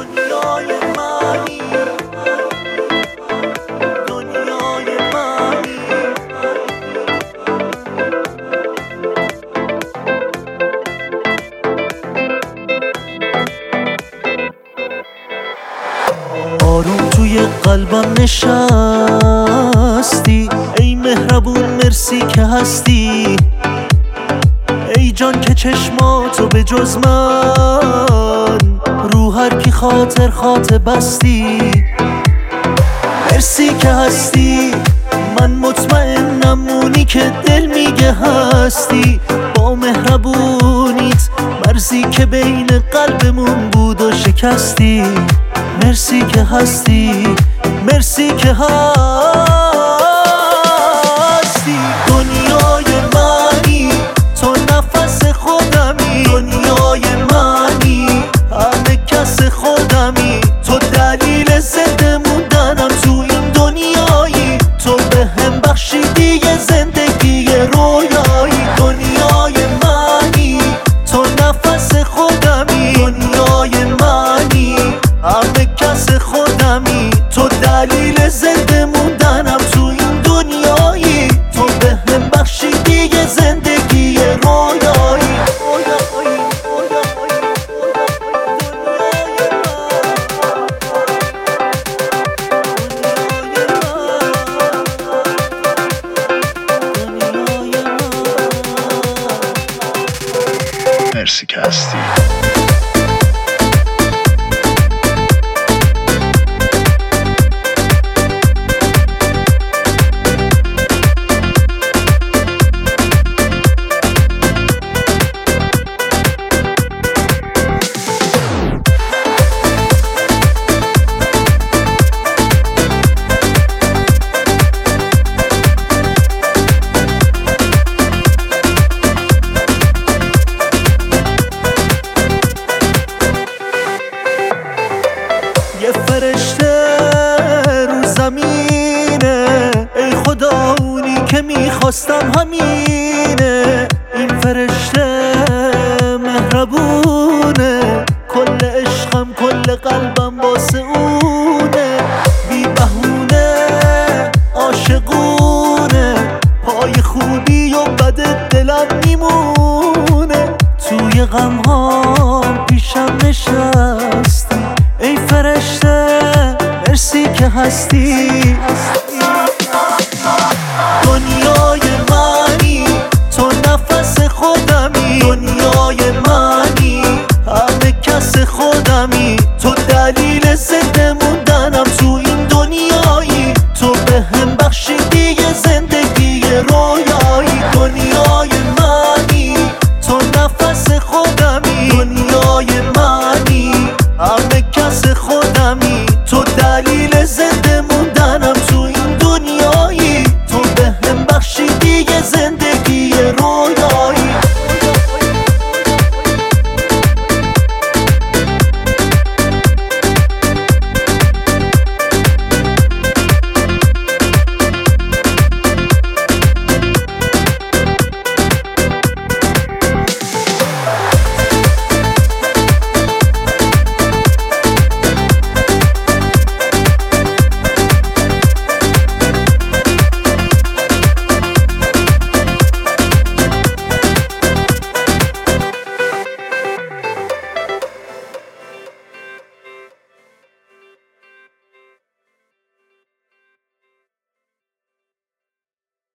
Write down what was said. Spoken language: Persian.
دنیای منی، دنیای منی. آروم توی قلبم نشستی، ای مهربون مرسی که هستی. ای جان که چشماتو به جز من رو هر کی خاطر بستی. مرسی که هستی، من مطمئنم اونی که دل میگه هستی. با مهربونیت مرزی که بین قلبمون بود و شکستی. مرسی که هستی، مرسی که هستی. دنیای منی، تو نفس خودمی. دنیای منی، همه کس خودمی. تو دلیل زنده موندنم تو این دنیایی. تو به هم بخشیدی یه زندگی رویایی. دنیای منی، تو نفس خودمی. دنیای منی، همه کس خودمی. تو دلیل زنده موندنم تو این دنیایی. تو به هم بخشیدی یه زندگی رویایی. مرسی که هستی. یه فرشته رو زمینه، ای خدا اونی که میخواستم همینه. این فرشته مهربونه، کل عشقم کل قلبم واسه اونه. بی بهونه عاشقونه، پای خوبی و بد دلم میمونه. توی غمهام پیشم نشستی، ای فرشته مرسی که هستی.